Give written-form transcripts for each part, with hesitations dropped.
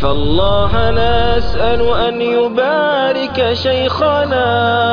فالله نسأل أن يبارك شيخنا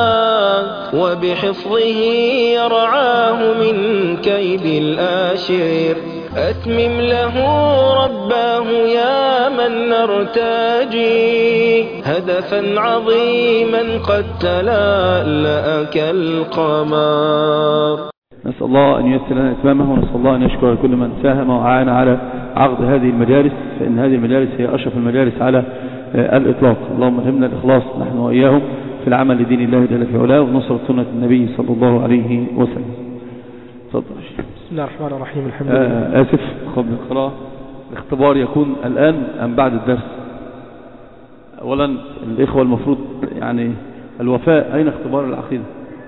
وبحفظه يرعاه من كيد الآشر. أتمم له رباه يا من نرتجي هدفا عظيما قد تلألأ كالقمر. نسأل الله أن ييسر لنا إتمامه، ونسأل الله أن يشكر كل من ساهم وأعان على عقد هذه المجالس، فإن هذه المجالس هي أشرف المجالس على الإطلاق. اللهم الهمنا الإخلاص نحن وإياهم في العمل لدين الله جل في علاه ونصرة سنة النبي صلى الله عليه وسلم. تفضل. بسم الله الرحمن الرحيم. الحمد لله. آسف قبل القراءة، الاختبار يكون الآن أم بعد الدرس؟ أولا الإخوة المفروض يعني الوفاء، أين اختبار العقيدة؟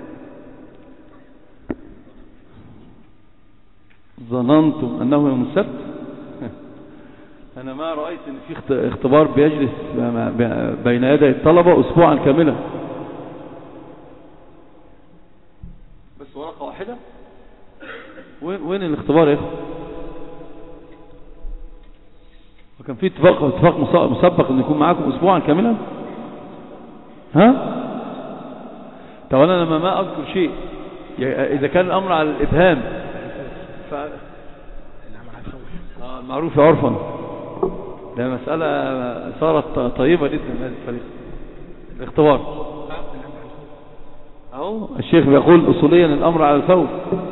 ظننتم أنه يوم السبت؟ أنا ما رأيت أن في اختبار بيجلس بين يدي الطلبة أسبوعا كاملا، بس ورقة واحدة. وين الاختبار يا إخوة؟ وكان في اتفاق مسبق أن يكون معاكم أسبوعا كاملا. ها؟ طب أنا لما ما أذكر شيء، إذا كان الأمر على الإبهام معروف عرفا، ده مسألة صارت طيبة جدا هذه الطريقة. الاختبار أهو الشيخ بيقول أصوليا الأمر على الفور.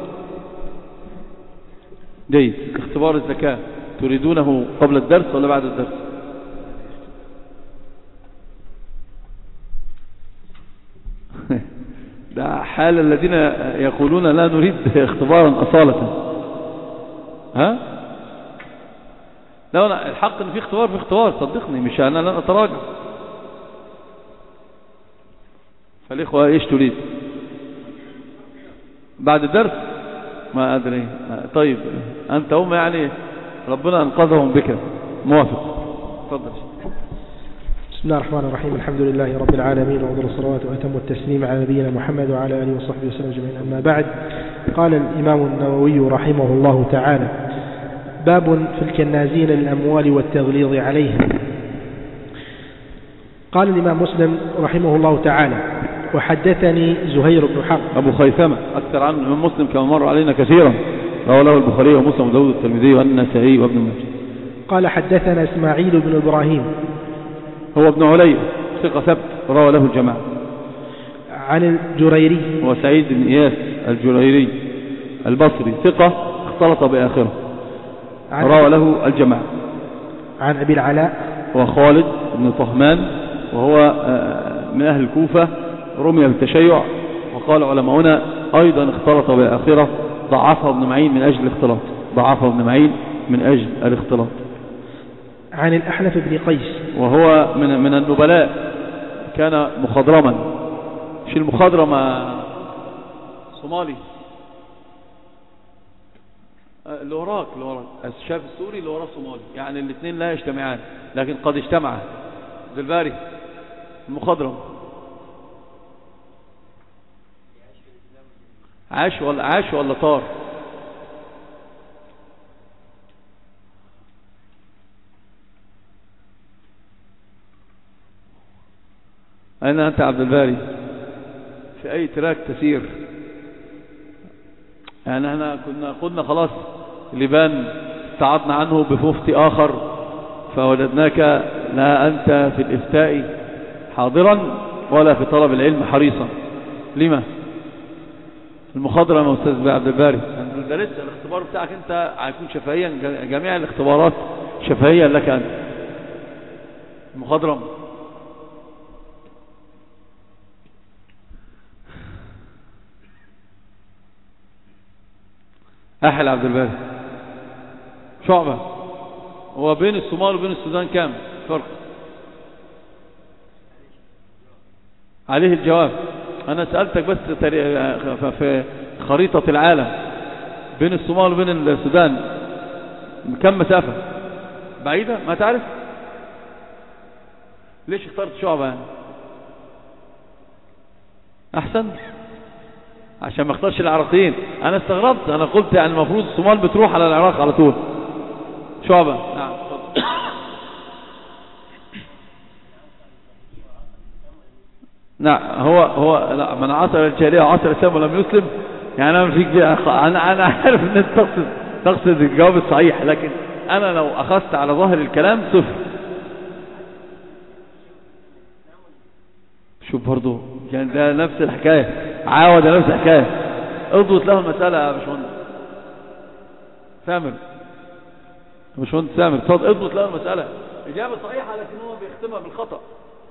جيد. اختبار الزكاة تريدونه قبل الدرس ولا بعد الدرس؟ ده حال الذين يقولون لا نريد اختبارا أصالة. ها؟ لا الحق ان في اختبار صدقني، مش انا لن اتراجع. فالاخوة ايش تريد بعد الدرس؟ ما ادري. طيب انت هم يعني ربنا انقذهم بك. موافق. تفضل. بسم الله الرحمن الرحيم. الحمد لله رب العالمين، وأفضل الصلوات وأتم التسليم على نبينا محمد وعلى آله وصحبه وسلم أجمعين. أما بعد، قال الإمام النووي رحمه الله تعالى: باب في الكنازين للأموال والتغليظ عليهم. قال الإمام مسلم رحمه الله تعالى: وحدثني زهير بن حرب أبو خيثمة، أكثر عنه الإمام مسلم كما مر علينا كثيرا، رواه له البخاري ومسلم وداود والترمذي والنسائي وابن ماجه. قال حدثنا إسماعيل بن إبراهيم، هو ابن علي ثقة ثبت، رواه له الجماعة. عن الجريري، وسعيد بن إياس الجريري البصري ثقة اختلط بآخره، روى له الجماعة. عن أبي العلاء وخالد بن طهمان، وهو من أهل الكوفة، رمي بالتشيع، وقال علماؤنا أيضا اختلط بآخره، ضعفه ابن معين من أجل الاختلاط، ضعفه ابن معين من أجل الاختلاط. عن الأحنف بن قيس، وهو من النبلاء، كان مخضرما. مش المخضرم صومالي، اللي وراك الشاب السوري اللي وراه صومالي، يعني الاثنين لا يجتمعان، لكن قد اجتمعا. زلباري المخضرم عاش ولا طار؟ أين أنت عبد الباري؟ في أي تراك تسير؟ يعني احنا قلنا خلاص لبان ابتعدنا عنه بمفتي آخر، فوجدناك لا أنت في الإفتاء حاضرا ولا في طلب العلم حريصا. لما؟ المخضرم يا أستاذ عبد الباري، ده لسه الاختبار بتاعك أنت هيكون شفهيا، جميع الاختبارات شفهيا لك أنت. المخضرم أحل عبد الباري شعبة. هو بين الصومال وبين السودان كام فرق؟ عليه الجواب. أنا سألتك بس في خريطة العالم بين الصومال وبين السودان كم مسافة؟ بعيدة؟ ما تعرف؟ ليش اخترت شعبة يعني؟ أحسن عشان ما اختارش العراقيين. انا استغربت، انا قلت يعني المفروض الصومال بتروح على العراق على طول. شعبة. نعم. نعم هو لا، من عصر الجاهلية وعصر الإسلام ولم يسلم، يعني أنا فيك أنا عارف أن أنت تقصد الجواب الصحيح، لكن أنا لو أخذت على ظاهر الكلام صفر. شوف برضو يعني ده نفس الحكاية، عاود نفس الحكاية. اضبط له المسألة يا باشمهندس سامر، باشمهندس سامر اتفضل، اضبط له المسألة. إجابة صحيحة لكن هو بيختمها بالخطأ.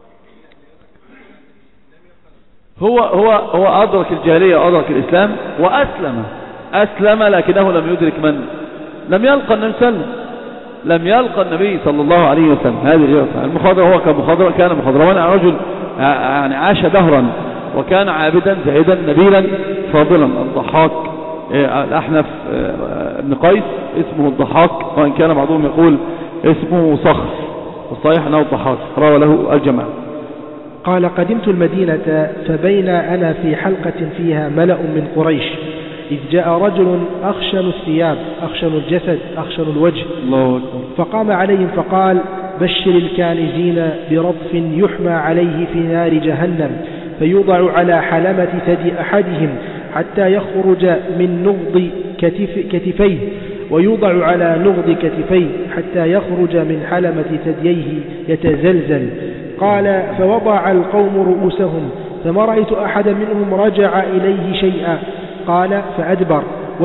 هو أدرك الجاهلية وأدرك الإسلام أسلم لكنه لم يدرك من لم يلقى النبي صلى الله عليه وسلم، لم يلقى النبي صلى الله عليه وسلم. هذه الإجابة. المخاضرة هو كان مخاضرا، رجل يعني عاش دهرا وكان عابدا زاهدا نبيلا فاضلا. الضحاك الأحنف بن قيس اسمه الضحاك، وإن كان بعضهم يقول اسمه صخر، والصحيح أنه الضحاك، روى له الجماعة. قال قدمت المدينة فبين أنا في حلقة فيها ملأ من قريش، إذ جاء رجل أخشن الثياب أخشن الجسد أخشن الوجه، الله أكبر، فقام عليهم فقال بشر الكانزين برطف يحمى عليه في نار جهنم، فيوضع على حلمة ثدي أحدهم حتى يخرج من نغض كتفيه، ويوضع على نغض كتفيه حتى يخرج من حلمة ثدييه يتزلزل. قال فوضع القوم رؤوسهم، فما رأيت أحدا منهم رجع إليه شيئا. قال فأدبر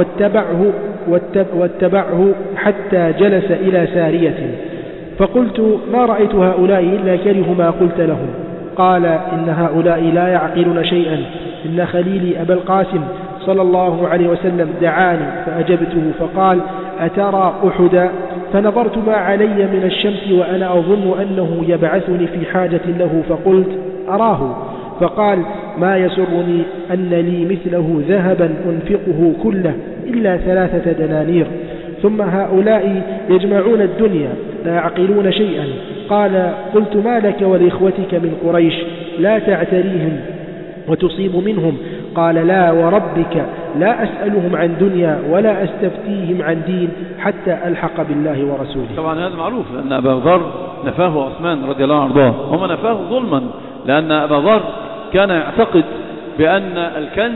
واتبعه حتى جلس إلى سارية، فقلت ما رأيت هؤلاء إلا كره ما قلت لهم. قال إن هؤلاء لا يعقلون شيئا، إن خليلي أبا القاسم صلى الله عليه وسلم دعاني فأجبته، فقال أترى أحدا؟ فنظرت ما علي من الشمس وأنا أظن أنه يبعثني في حاجة له، فقلت أراه. فقال ما يسرني أن لي مثله ذهبا أنفقه كله إلا 3 دنانير، ثم هؤلاء يجمعون الدنيا لا يعقلون شيئا. قال قلت ما لك ولإخوتك من قريش لا تعتريهم وتصيب منهم؟ قال لا وربك لا أسألهم عن دنيا ولا أستفتيهم عن دين حتى ألحق بالله ورسوله. طبعا هذا معروف أن أبا ذر نفاه عثمان رضي الله عنه، وما نفاه ظلما، لأن أبا ذر كان يعتقد بأن الكنز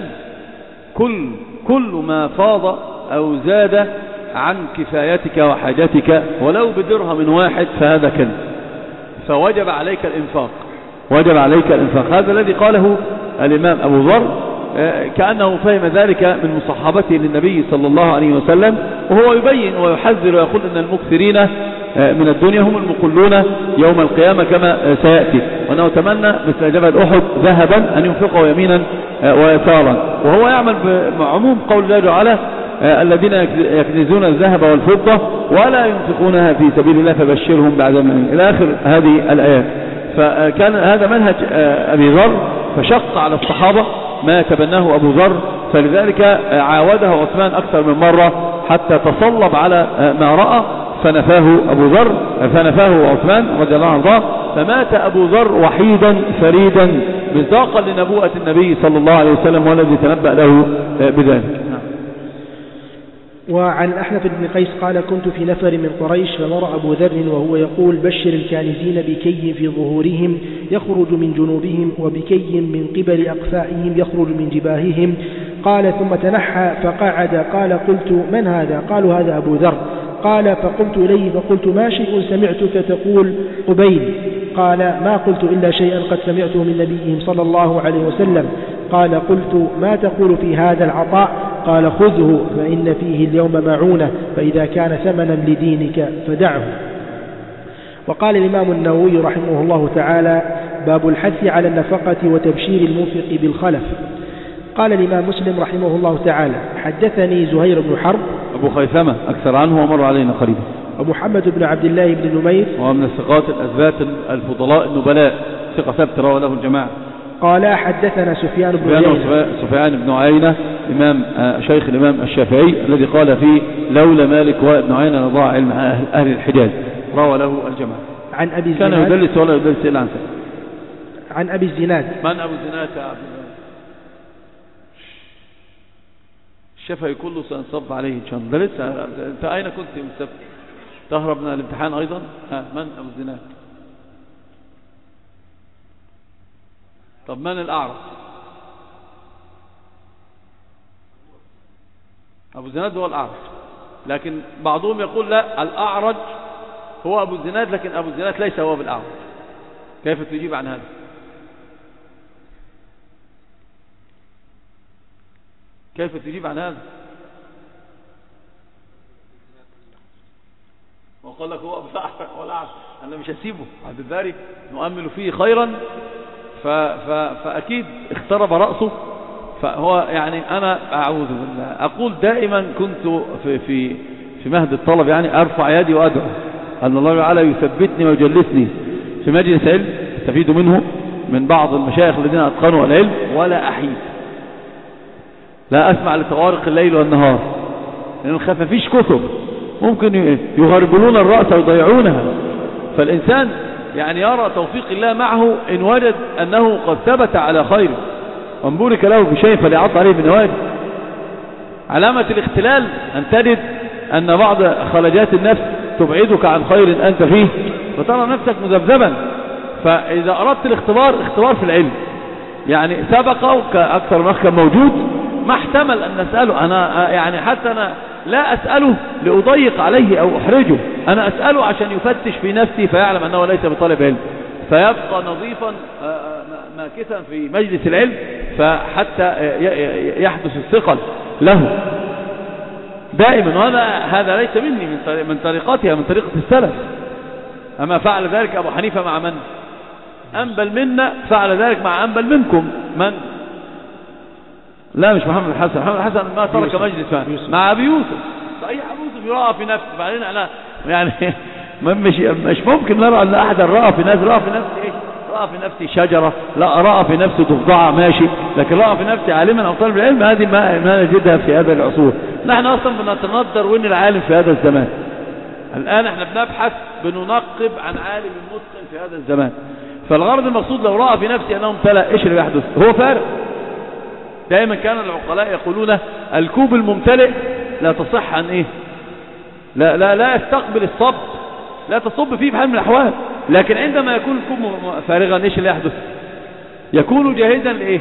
كل ما فاض أو زاد عن كفايتك وحاجتك ولو بدرهم واحد فهذا كنز، فوجب عليك الإنفاق. هذا الذي قاله الإمام أبو ذر، كأنه فهم ذلك من مصاحبته للنبي صلى الله عليه وسلم، وهو يبين ويحذر ويقول أن المكثرين من الدنيا هم المقلون يوم القيامة كما سيأتي، وأنه تمنى مثل جبل أحد ذهبا أن ينفقه يمينا ويسارا، وهو يعمل بعموم قول الله تعالى الذين يكنزون الذهب والفضة ولا ينفقونها في سبيل الله فبشرهم بعذاب أليم إلى آخر هذه الآيات. فكان هذا منهج أبي ذر، فشق على الصحابة ما تبناه أبو ذر، فلذلك عاوده عثمان أكثر من مرة حتى تصلب على ما رأى، فنفاه عثمان رضي الله عنه، فمات أبو ذر وحيدا فريدا مصداقا لنبوءة النبي صلى الله عليه وسلم والذي تنبأ له بذلك. وعن أحنف بن قيس قال كنت في نفر من قريش فمر أبو ذر وهو يقول بشر الكانزين بكي في ظهورهم يخرج من جنوبهم وبكي من قبل أقفائهم يخرج من جباههم. قال ثم تنحى فقعد. قال قلت من هذا؟ قالوا هذا أبو ذر. قال فقمت إليه فقلت ما شيء سمعتك تقول قبيل؟ قال ما قلت إلا شيئا قد سمعته من نبيهم صلى الله عليه وسلم. قال قلت ما تقول في هذا العطاء؟ قال خذه فإن فيه اليوم معونة، فإذا كان ثمنا لدينك فدعه. وقال الإمام النووي رحمه الله تعالى باب الحث على النفقة وتبشير المنفق بالخلف. قال الإمام مسلم رحمه الله تعالى حدثني زهير بن حرب أبو خيثمة أكثر عنه ومر علينا قريبا، ومحمد بن عبد الله بن نمير ومن الثقات الأثبات الفضلاء النبلاء ثقة ثبت روى له الجماعة. قال حدثنا سفيان بن عيينة إمام شيخ الإمام الشافعي الذي قال فيه لولا مالك وابن عيينة لضاع علم أهل الحجاز، روى له الجماعة. عن أبي الزناد كان يدلس ولا يدلس إلا عن سنة. عن أبي الزناد. من أبو الزناد يا عبد الله؟ الشافعي كله سنصب عليه إن شاء الله. أنت أين كنت يوم السبت؟ تهرب من الامتحان أيضا؟ من أبو الزناد؟ طب من الأعرج؟ أبو الزناد هو الأعرج، لكن بعضهم يقول لا، الأعرج هو أبو الزناد، لكن أبو الزناد ليس هو بالأعرج. كيف تجيب عن هذا؟ كيف تجيب عن هذا؟ وقال لك هو ولا عارف. أنا مش هسيبه عبد الباري نؤمل فيه خيرا، فأكيد اخترب رأسه. فهو يعني أنا أعوذ بالله، أقول دائما كنت في مهد الطلب يعني أرفع يدي وأدعو أن الله تعالى يثبتني ويجلسني في مجلس علم استفيد منه من بعض المشايخ الذين أتقنوا العلم، ولا أحيد، لا أسمع لطوارق الليل والنهار، لأن الخفافيش كثر ممكن يغربلون الرأس ويضيعونها. فالإنسان يعني يرى توفيق الله معه إن وجد أنه قد ثبت على خير وان بورك له بشيء فليعط عليه بنواجه. علامة الاختلال أن تجد أن بعض خلجات النفس تبعدك عن خير أنت فيه فترى نفسك مذبذبا. فإذا أردت اختبار في العلم، يعني سبق أكثر من أخ كان موجود، ما احتمل أن نسأله. أنا يعني حتى أنا لا أسأله لأضيق عليه أو أحرجه، أنا أسأله عشان يفتش في نفسي فيعلم أنه ليس بطالب علم، فيبقى نظيفا ماكثا في مجلس العلم، فحتى يحدث الثقل له دائما. هذا ليس مني، من طريقتها، من طريقة السلف. أما فعل ذلك أبو حنيفة مع من؟ أنبل منا. فعل ذلك مع أنبل منكم من؟ لا مش محمد الحسن. محمد الحسن ما ترك مجلس مع أبي يوسف. صحيح أبو يوسف يرى في نفسه، بعدين أنا يعني مش ممكن نرى أن أحد رأى في نفسه. رأى في نفسه إيش؟ رأى في نفسي شجرة، لا رأى في نفسه ضفدعة ماشي، لكن رأى في نفسي عالما أو طالب العلم. هذه ما نجدها في هذا العصور. نحن أصلا بنتندر وين العالم في هذا الزمان. الآن احنا بنبحث بننقب عن عالم متقن في هذا الزمان. فالغرض المقصود لو رأى في نفسي أنه امتلأ، إيش اللي بيحدث؟ هو فارق. دائما كان العقلاء يقولون الكوب الممتلئ لا تصح عن إيه؟ لا يستقبل الصب، لا تصب فيه بحال من الأحوال. لكن عندما يكون الكوب فارغا، إيش اللي يحدث؟ يكون جاهزا لإيه؟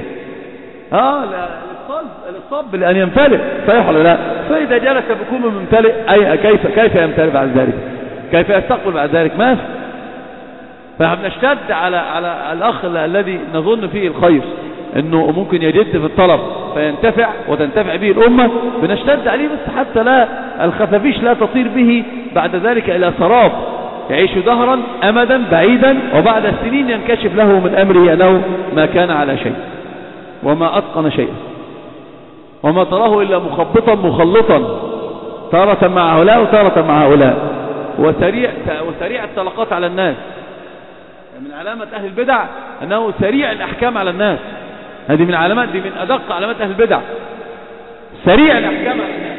للصب لأن يمتلئ. صحيح ولا لا؟ فإذا جلس بكوب ممتلئ كيف يمتلئ بعد ذلك؟ كيف يستقبل بعد ذلك؟ ما في. فبنشتد على الأخ الذي نظن فيه الخير أنه ممكن يجد في الطلب فينتفع وتنتفع به الأمة، بنشتد عليه بس حتى لا الخفافيش لا تطير به بعد ذلك إلى سراب يعيش دهرا أمدا بعيدا، وبعد السنين ينكشف له من أمره أنه ما كان على شيء وما أتقن شيئا، وما تراه إلا مخبطا مخلطا تارة مع هؤلاء وتارة مع هؤلاء، وسريع الطلقات على الناس. من علامة أهل البدع أنه سريع الأحكام على الناس. هذه من علامات، دي من أدق علامات أهل البدع، سريع الأحكام على الناس.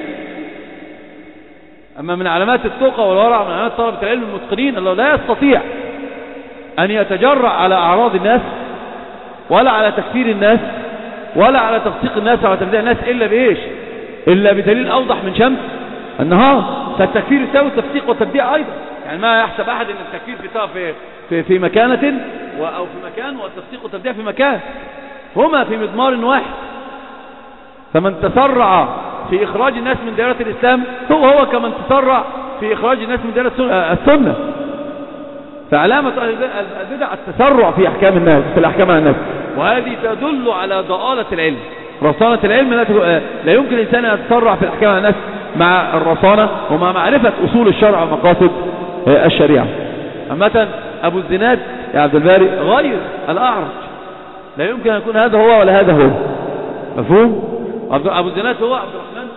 أما من علامات التقى والورع، من علامات طلبة العلم المتقنين، أنه لا يستطيع أن يتجرأ على أعراض الناس ولا على تكفير الناس ولا على تفسيق الناس ولا تبديع الناس إلا بإيش؟ إلا بدليل أوضح من شمس النهار. فالتكفير يساوي التفسيق والتبديع أيضا. يعني ما يحسب أحد أن التكفير في مكانة أو في مكان، والتفسيق والتبديع في مكان، هما في مضمار واحد. فمن تسرع في إخراج الناس من دائرة الإسلام هو كمن تسرع في إخراج الناس من دائرة السنة. فعلامة البدع التسرع في أحكام الناس، في الأحكام على الناس، وهذه تدل على ضآلة العلم. رصانة العلم لا يمكن الإنسان أن يتسرع في الأحكام على الناس مع الرصانة ومع معرفة أصول الشرع ومقاصد الشريعة. أما أبو الزناد يا عبد الباري غير الأعرج، لا يمكن أن يكون هذا هو ولا هذا هو. مفهوم؟ أبو الزناد هو عبد الرحمن،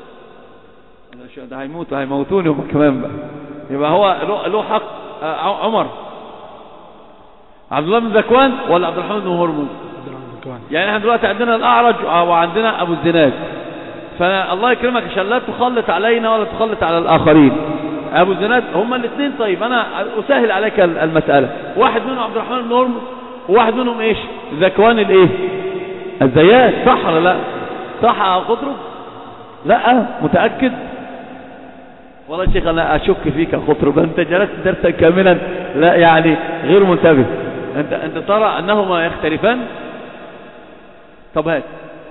ده هيموتوني هم كمان بقى. يبقى هو له حق عمر، عبد الله بن ذكوان ولا عبد الرحمن بن هرمز؟ يعني احنا دلوقتي عندنا الأعرج وعندنا أبو الزناد. فالله يكرمك عشان لا تخلط علينا ولا تخلط على الآخرين. أبو الزناد هما الاثنين. طيب أنا أسهل عليك المسألة. واحد منهم عبد الرحمن بن هرمز، وواحد منهم إيش؟ ذكوان الإيه؟ الزيات. صح ولا لا؟ صح أو خطرب؟ لا متأكد؟ والله يا شيخ أنا أشك فيك خطرب، أنت جلست درسا كاملا لا يعني غير منتبه. أنت ترى أنهما يختلفان؟ طب هات.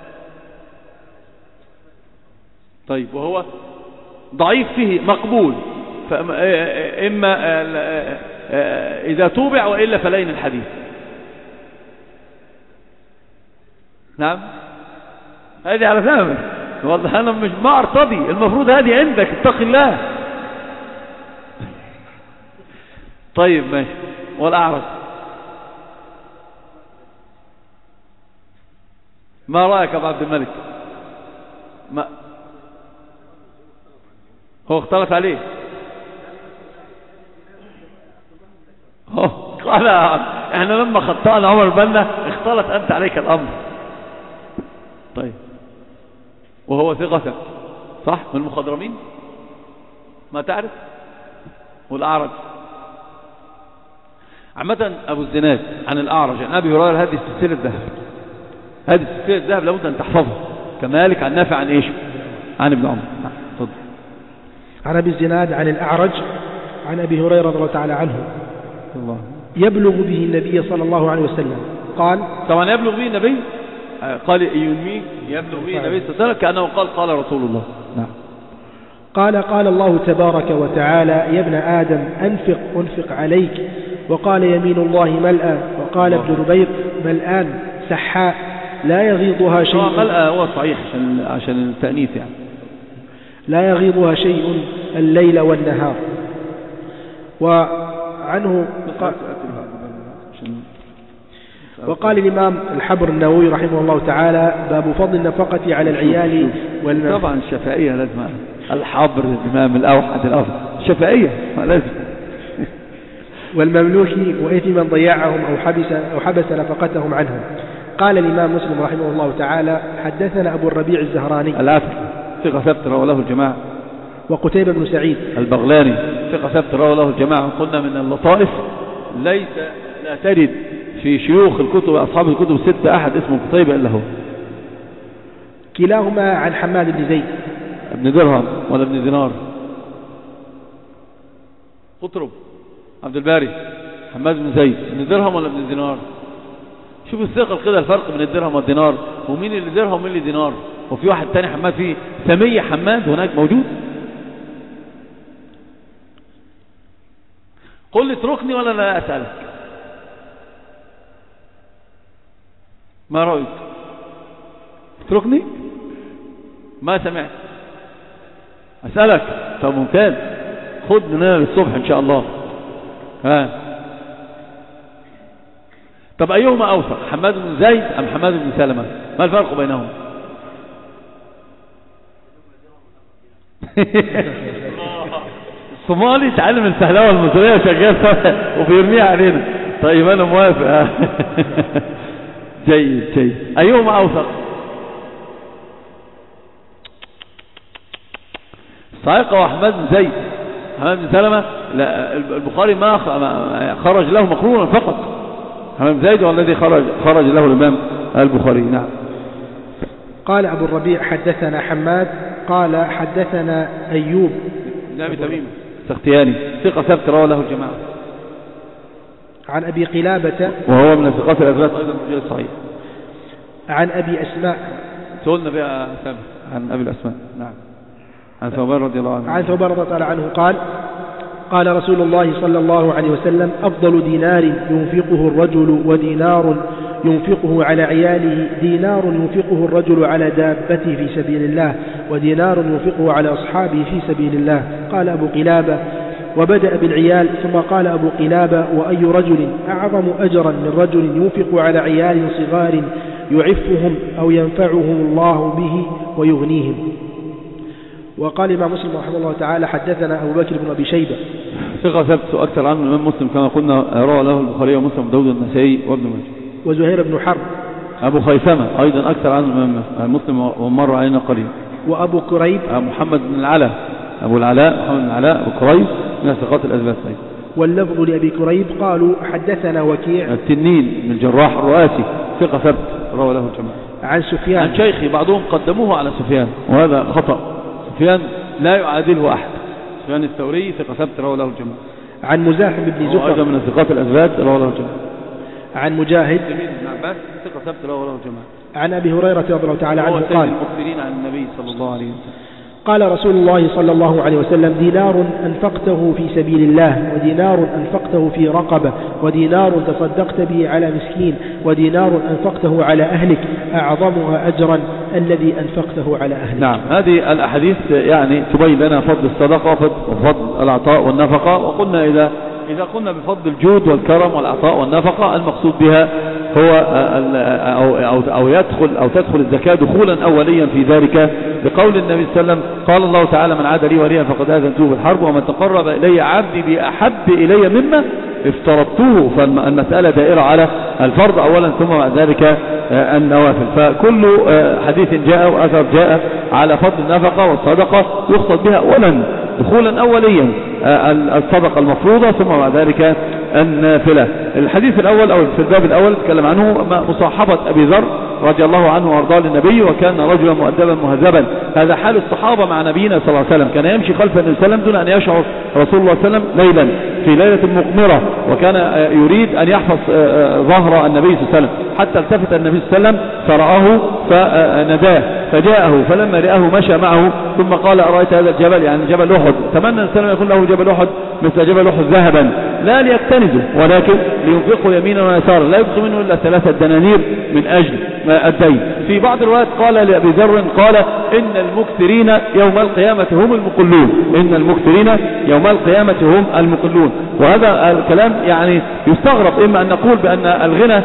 طيب وهو ضعيف فيه مقبول، فإما إذا توبع وإلا فلين الحديث. نعم هذه على فهمك والله، أنا مش ما أرتضي، المفروض هذه عندك، اتق الله. طيب ماشي. والأعرج ما رأيك أبو عبد الملك؟ ما هو اختلط عليه. قال احنا لما خطأنا عمر بنا اختلط أنت عليك الأمر. طيب وهو ثقة صح من المخضرمين ما تعرف. والأعرج عامة أبو الزناد عن الأعرج عن أبي هريرة، هذه سلسلة ذهب، هذه سلسلة ذهب لابد أن تحفظها. كمالك عن نافع عن إيش؟ عن ابن عمر. تفضل. عن أبي الزناد عن الأعرج عن أبي هريرة رضي الله تعالى عنه الله يبلغ به النبي صلى الله عليه وسلم قال. طبعا يبلغ به النبي، قال ينمي يبلغ به النبي صلى الله عليه وسلم كأنه قال رسول الله. نعم. قال الله تبارك وتعالى يا ابن آدم أنفق عليك، وقال يمين الله ملأى، وقال ابن ربيق ملآن سحاء لا يغيضها شيء. ملأى هو صحيح عشان التأنيث يعني. لا يغيضها شيء الليل والنهار. وعنه وقال الإمام الحبر النووي رحمه الله تعالى باب فضل النفقة على العيال طبعا الشفائية لازم الحبر الإمام الأوحد الأفضل الشفائية لازم والمملوك وإثم من ضيعهم أو حبس نفقتهم عنهم. قال الإمام مسلم رحمه الله تعالى حدثنا أبو الربيع الزهراني العافر ثقة ثبت رواه له الجماعة. وقتيبة بن سعيد البغلاني ثقة ثبت رواه له الجماعة. قلنا من اللطائف لا ترد في شيوخ الكتب أصحاب الكتب الستة أحد اسمه قتيبة إلا هو. كلاهما عن حماد بن زيد ابن درهم ولا ابن دينار. قطرب عبد الباري حماد بن زيد ابن درهم ولا ابن دينار. شوفوا الثقل كده الفرق بين الدرهم والدينار، ومين اللي درهم ومين اللي دينار. وفي واحد تاني حماد فيه سمية حماد هناك موجود. قل لي اتركني ولا لا أسألك. ما رأيك؟ اتركني ما سمعت أسألك. طب ممتاز، خد مننا للصبح إن شاء الله. طب أيهما أوثق حماد بن زيد أم حماد بن سلمة؟ ما الفرق بينهم؟ الصومالي تعلم الفهلوة المصرية شغال وبيرميها علينا. طيب أنا موافق. جيد. أيهما أوثق؟ صحيح وحماد بن زيد. حماد بن سلمة لا البخاري ما خرج له مقرونا فقط. حماد بن زيد هو الذي خرج له الإمام البخاري. نعم. قال أبو الربيع حدثنا حماد قال حدثنا أيوب نبي تميم سختياني ثقة ثبت رواه له الجماعة. عن أبي قلابة وهو من الثقات الأثبات أيضا في الصحيح. عن أبي أسماء سؤلنا بها سابق عن أبي الأسماء. نعم. عن ثوبان رضي الله عنه. عن ثوبان رضي الله عنه قال رسول الله صلى الله عليه وسلم أفضل دينار ينفقه الرجل ودينار ينفقه على عياله دينار ينفقه الرجل على دابته في سبيل الله ودينار ينفقه على أصحابه في سبيل الله. قال أبو قلابة وبدأ بالعيال ثم قال أبو قلابة وأي رجل أعظم أجرا من رجل ينفق على عيال صغار يعفهم أو ينفعهم الله به ويغنيهم. وقال الإمام مسلم رحمه الله تعالى حدثنا أبو بكر بن أبي شيبة ثقة ثبت أكثر عنه الإمام مسلم كما قلنا روى له البخاري ومسلم وداود النسائي وابن ماجه. وزهير بن حرب أبو خيثمة أيضا أكثر عنه الإمام مسلم ومر علينا قليل. وأبو كريب محمد بن العلاء أبو العلاء محمد بن العلاء أبو كريب من الثقات الأثبات. واللفظ لأبي كريب قالوا حدثنا وكيع التنين من الجراح الرؤاسي ثقة ثبت روى له الجماعة. عن سفيان عن شيخي بعضهم قدموه على سفيان وهذا خطأ. سفيان لا يعادله أحد. سفيان الثوري ثقة ثبت روى له الجماعة. عن مزاحم بن زفر أيضا من الثقات الأثبات روى له الجماعة. عن مجاهد بن عباس ثقة ثبت روى له الجماعة. عن أبي هريرة رضي الله تعالى عنه قال المكثرين عن النبي صلى الله عليه وسلم قال رسول الله صلى الله عليه وسلم دينار أنفقته في سبيل الله ودينار أنفقته في رقبة ودينار تصدقت به على مسكين ودينار أنفقته على أهلك أعظمها أجرا الذي أنفقته على أهلك. نعم، هذه الأحاديث يعني تبين لنا فضل الصدقة وفضل العطاء والنفقة. وقلنا إذا قلنا بفضل الجود والكرم والعطاء والنفقة المقصود بها هو أو تدخل الزكاة دخولا أوليا في ذلك بقول النبي صلى الله عليه وسلم قال الله تعالى من عاد لي وليا فقد آذنته بالحرب ومن تقرب إلي عبدي بأحب إلي مما افترضته. فالمسألة دائرة على الفرض أولا ثم بعد ذلك النوافل. فكل حديث جاء وأثر جاء على فضل النفقة والصدقة يقصد بها أولا دخولا أوليا الصدقة المفروضة ثم بعد ذلك النافلة. الحديث الأول أو في الباب الأول تكلم عنه مصاحبة أبي ذر رضي الله عنه وارضاه للنبي وكان رجلا مؤدبا مهذبا. هذا حال الصحابة مع نبينا صلى الله عليه وسلم، كان يمشي خلف النبي صلى الله عليه وسلم دون أن يشعر رسول الله صلى الله عليه وسلم ليلا في ليلة مغمرة، وكان يريد أن يحفظ ظهر النبي صلى الله عليه وسلم حتى التفت النبي صلى الله عليه وسلم فرآه فنداه فجاءه فلما رآه مشى معه ثم قال أرأيت هذا الجبل يعني جبل أحد. تمنى السلام يكون له جبل أحد مثل جبل أحد ذهبا لا ليكتنزه ولكن لينفقه يمينا ويسارا لا يبقى منه إلا 3 دنانير من أجل الدين. في بعض الروايات قال لأبي ذر قال إن المكثرين يوم القيامة هم المقلون، إن المكثرين يوم القيامة هم المقلون. وهذا الكلام يعني يستغرب إما أن نقول بأن الغنى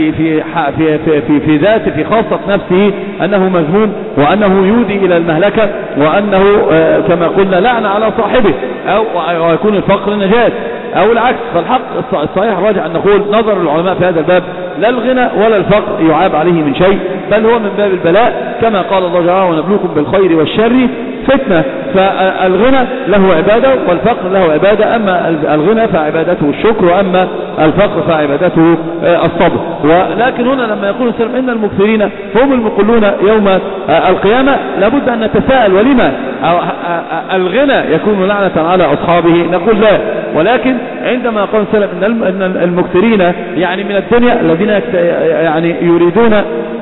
في ذاته في خاصة نفسه أنه مذموم وأنه يودي إلى المهلكة وأنه كما قلنا لعنة على صاحبه أو يكون الفقر نجاة أو العكس. فالحق الصحيح راجع أن نقول نظر العلماء في هذا الباب لا الغنى ولا الفقر يعاب عليه من شيء بل هو من باب البلاء كما قال الله تعالى ونبلوكم بالخير والشر فتنة. فالغنى له عبادة والفقر له عبادة، أما الغنى فعبادته الشكر وأما الفقر فعبادته الصبر. ولكن هنا لما يقول السلام إن المكثرين هم المقلون يوم القيامة لابد أن نتساءل ولما الغنى يكون لعنة على أصحابه؟ نقول لا، ولكن عندما قال السلام إن المكثرين يعني من الدنيا الذين يعني يريدون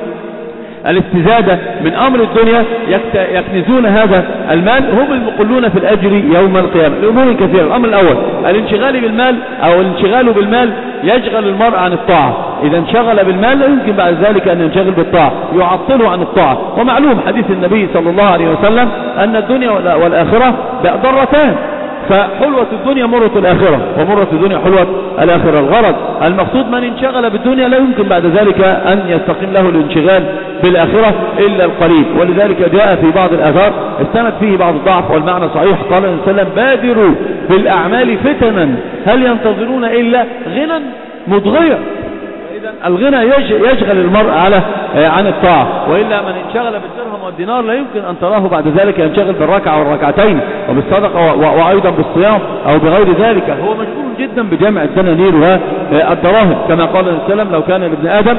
الاستزادة من أمر الدنيا يكنزون هذا المال هم المقلون في الأجر يوم القيامة لأمور كثيرة. الأمر الأول الانشغال بالمال أو الانشغال بالمال يشغل المرء عن الطاعة. إذا انشغل بالمال لا يمكن بعد ذلك أن ينشغل بالطاعة يعطله عن الطاعة. ومعلوم حديث النبي صلى الله عليه وسلم أن الدنيا والآخرة ضرتان، فحلوة الدنيا مرة الآخرة ومرة الدنيا حلوة الآخرة. الغرض المقصود من انشغل بالدنيا لا يمكن بعد ذلك أن يستقيم له الانشغال بالآخرة إلا القليل. ولذلك جاء في بعض الآثار استند فيه بعض الضعف والمعنى صحيح قال النبي صلى الله عليه وسلم بادروا بالأعمال فتنا هل ينتظرون إلا غنى مضغيا. الغنى يشغل المرء عن الطاعة، وإلا من انشغل بالدرهم والدينار لا يمكن أن تراه بعد ذلك ينشغل بالركعة والركعتين وبالصدقة وأيضا بالصيام أو بغير ذلك. هو مشغول جدا بجمع الدنانير والدراهم كما قال النبي صلى الله عليه وسلم لو كان لابن آدم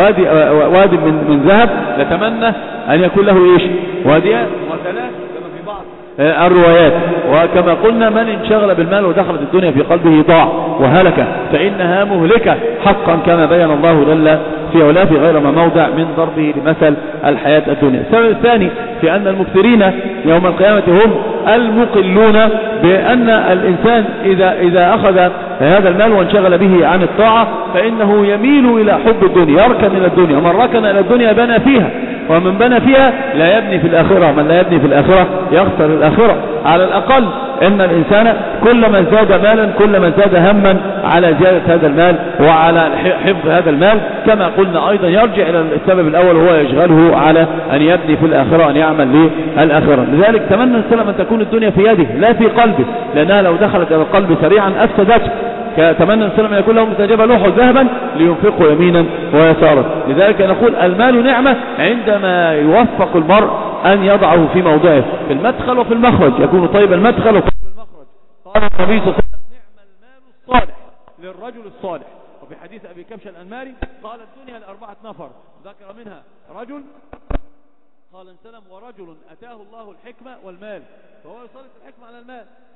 وادي من ذهب لتمنى أن يكون له إيش واديان وثلاث كما في بعض الروايات. وكما قلنا من انشغل بالمال ودخلت الدنيا في قلبه ضاع وهلك فإنها مهلكة حقا كما بين الله جل في علاه في غير ما موضع من ضربه لمثل الحياة الدنيا. السبب الثاني في أن المكثرين يوم القيامة هم المقلون بأن الإنسان إذا أخذ هذا المال وانشغل به عن الطاعة فإنه يميل إلى حب الدنيا يركن إلى الدنيا ومن ركن إلى الدنيا بنى فيها ومن بنى فيها لا يبني في الآخرة من لا يبني في الآخرة يخسر الآخرة. على الأقل إن الإنسان كلما ازداد مالا كلما ازداد هما على زيادة هذا المال وعلى حفظ هذا المال كما قلنا أيضا يرجع إلى السبب الأول وهو يشغله على أن يبني في الآخرة أن يعمل للآخرة. لذلك تمنى السلام أن تكون الدنيا في يده لا في قلبه لأنها لو دخلت إلى القلب سريعا أفسدته. كتمنى السلام أن يكون له مثل جبل أحد ذهبا لينفقه يمينا ويسارا. لذلك نقول المال نعمة عندما يوفق المرء أن يضعه في موضعه في المدخل وفي المخرج يكون طيب المدخل وطيب المخرج. قال النبي صلى الله عليه وسلم نعم المال الصالح للرجل الصالح. وفي حديث أبي كبش الأنماري قال الدنيا لأربعة نفر ذكر منها رجل قال سلم ورجل أتاه الله الحكمة والمال فهو يسلط الحكمة على المال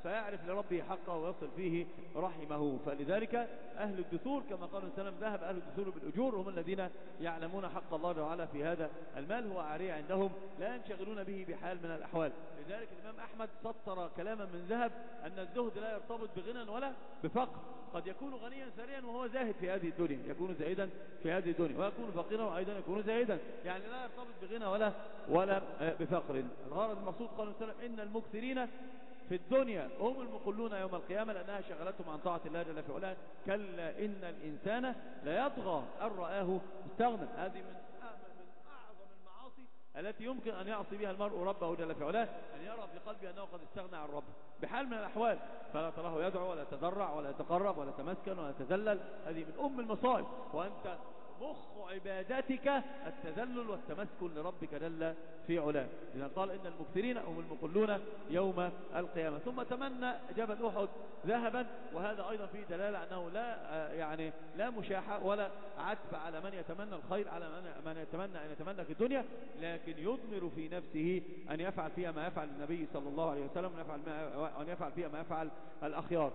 فيعرف لربه حقه ويصل فيه رحمه. فلذلك أهل الدثور كما قال السلام ذهب أهل الدثور بالأجور هم الذين يعلمون حق الله تعالى في هذا المال، هو عارية عندهم لا ينشغلون به بحال من الأحوال. لذلك الإمام أحمد سطر كلاما من ذهب أن الزهد لا يرتبط بغنى ولا بفقر، قد يكون غنيا ثريا وهو زاهد في هذه الدنيا، يكون زاهدا في هذه الدنيا، ويكون فقيرا وأيضا يكون زاهدا، يعني لا يرتبط بغنى ولا بفقر. الغرض المقصود قال السلام إن المكثرين في الدنيا هم المقلون يوم القيامة لأنها شغلتهم عن طاعة الله جل في علاه. كلا إن الإنسان لا يطغى أن رآه استغنى. هذه من أعظم المعاصي التي يمكن أن يعصي بها المرء ربه جل في علاه، أن يرى في قلبه أنه قد استغنى عن ربه بحال من الأحوال، فلا تراه يدعو ولا يتضرع ولا يتقرب ولا يتمسكن ولا يتذلل. هذه من المصائب، وأنت مخ عبادتك التذلل والتمسكن لربك جل في علاه. إذا قال إن المكثرين هم المقلون يوم القيامة. ثم تمنى جبل أحد ذهبا، وهذا أيضا فيه دلالة أنه لا مشاحة ولا عتب على من يتمنى الخير على من يتمنى أن يتمنى في الدنيا، لكن يضمر في نفسه أن يفعل فيها ما يفعل النبي صلى الله عليه وسلم، وأن يفعل فيها ما يفعل الأخيار.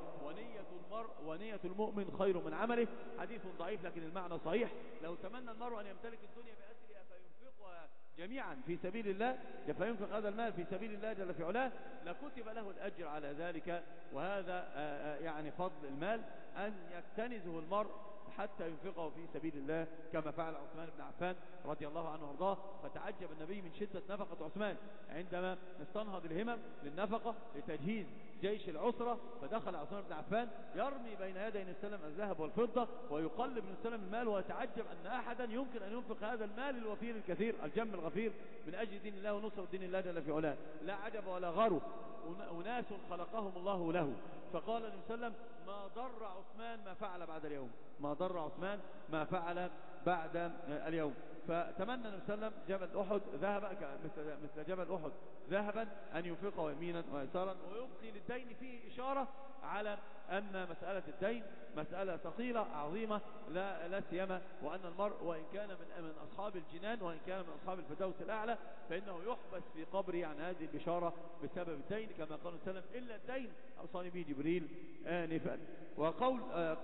ونية المؤمن خير من عمله. حديث ضعيف لكن المعنى صحيح. لو تمنى المرء أن يمتلك الدنيا بأسرها فينفقها جميعا في سبيل الله، فينفق هذا المال في سبيل الله جل في علاه، لكتب له الأجر على ذلك. وهذا يعني فضل المال أن يكتنزه المرء حتى ينفقه في سبيل الله، كما فعل عثمان بن عفان رضي الله عنه وارضاه. فتعجب النبي من شدة نفقة عثمان عندما استنهض الهمم للنفقة لتجهيز جيش العسرة، فدخل عثمان بن عفان يرمي بين يدي النبي صلى الله عليه وسلم الذهب والفضة ويقلب النبي صلى الله عليه وسلم المال، ويتعجب أن أحدا يمكن أن ينفق هذا المال الوفير الكثير الجم الغفير من أجل دين الله ونصر دين الله جل في علاه. لا عجب ولا غرو، أناس خلقهم الله له. فقال النبي صلى الله عليه وسلم ما ضر عثمان ما فعل بعد اليوم، ما ضر عثمان ما فعل بعد اليوم. فتمنى النبي صلى الله عليه وسلم جبل أحد ذهب مثل جبل أحد ذهبا أن ينفقه يمينا ويسارا. ويبقي للدين فيه إشارة على أن مسألة الدين مسألة ثقيلة عظيمة لا سيما، وأن المرء وإن كان من أصحاب الجنان وإن كان من أصحاب الفردوس الأعلى فإنه يحبس في قبره عن هذه البشارة بسبب الدين، كما قال النبي صلى الله عليه وسلم إلا الدين أوصاني به جبريل آنفا. وقول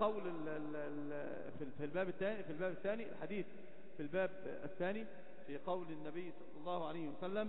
في الباب الثاني الحديث في الباب الثاني في قول النبي صلى الله عليه وسلم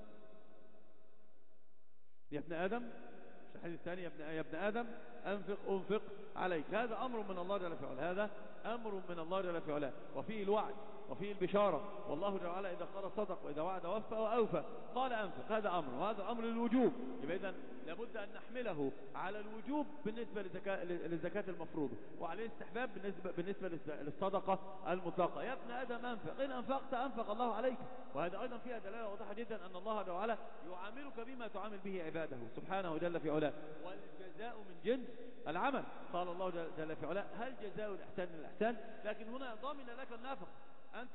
يا ابن آدم، الحديث الثاني يا ابن آدم أنفق عليك. هذا أمر من الله جل في علاه، هذا أمر من الله جل في علاه، وفيه الوعد وفيه البشارة. والله جل وعلا إذا قال صدق وإذا وعد وفى وأوفى. قال أنفق، هذا أمر، وهذا أمر للوجوب. يبقى إذن لابد أن نحمله على الوجوب بالنسبة للزكاة المفروضة، وعلى الاستحباب بالنسبة للصدقة المطلقة. يا ابن آدم أنفق، إن أنفقت أنفق الله عليك. وهذا أيضا فيها دلالة واضحة جدا أن الله جل وعلا يعاملك بما تعامل به عباده سبحانه جل في علاه، والجزاء من جنس العمل. قال الله جل في علاه هل جزاء الإحسان الإحسان، لكن هنا ضامن لك النفق. أنت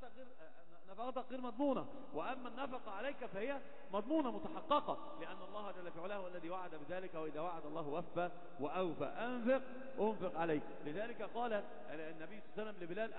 نفقتك غير مضمونة، وأما النفقة عليك فهي مضمونة متحققة، لأن الله جل في علاه هو الذي وعد بذلك، وإذا وعد الله وفى وأوفى. أنفق عليك. لذلك قال النبي صلى الله عليه وسلم لبلال